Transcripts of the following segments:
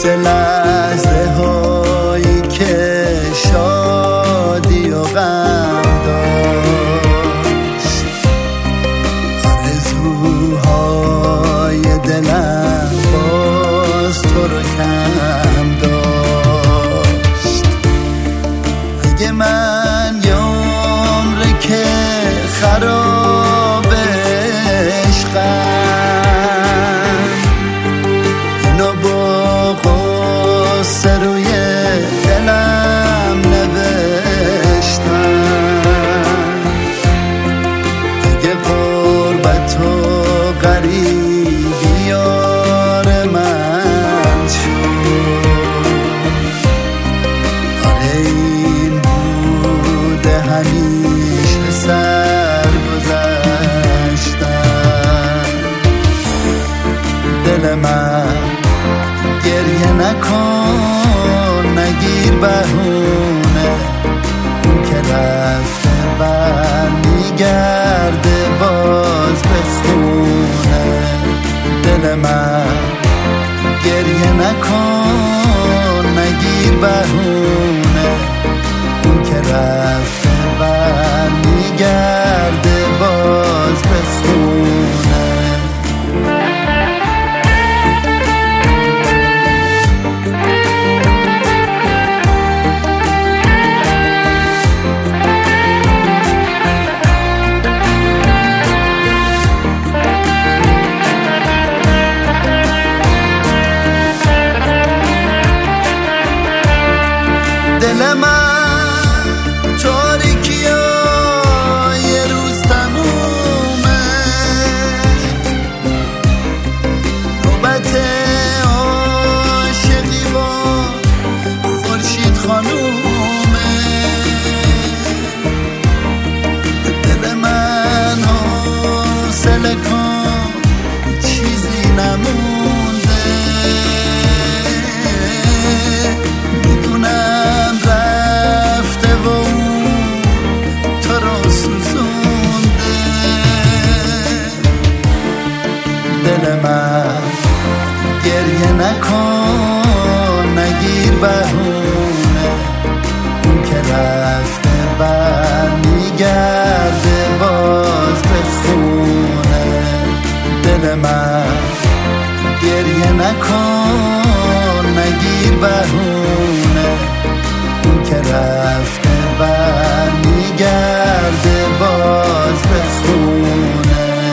مثل لحظه هایی که شادی و غم داشت، آرزوهای دلم باز تو رو کم داشت. اگه من یه عمره که خراب عشقم، اینو با غصه روی دلم نوشتم. اگه غربت و غریبی یار من شد، آره این بوده همیشه سرگذشتم. دل من گریه نکن، نگیر بهونه، اون که رفته برمیگرده باز به خونه. دل من گریه نکن، نگیر بهونه، اون که رفته برمیگرده باز به خونه. دل من تاریکی ها یه روز تمومه، نوبت عاشقی با خورشید خانومه. دل من حوصله کن، چیزی نمونده، میدونم رفته و اون تو رو سوزونده. دل من گریه نکن، نگیر بهونه، اون که رفته برمیگرده باز به خونه. دل من گریه نکن، نگیر بهونه، اون که رفته برمیگرده باز به خونه.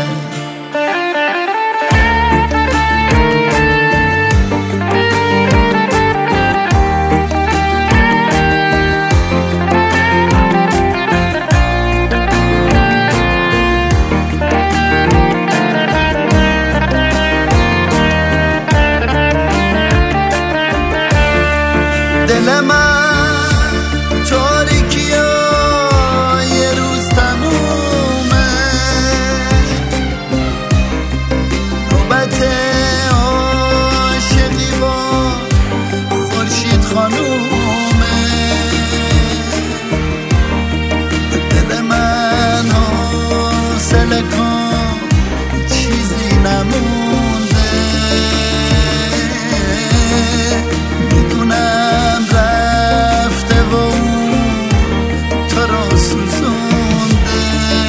دل من تاریکی ها یه روز تمومه، نوبت عاشقی با خورشید خانومه. دل من حوصله کن، چیزی نمونده، میدونم رفته و اون تو رو سوزونده.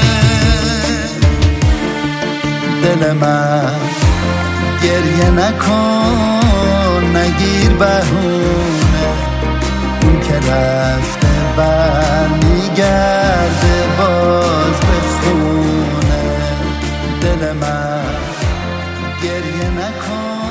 دل من گریه نکن، نگیر بهونه، اون که رفته برمیگرده باز به خونه. دل من گریه نکن.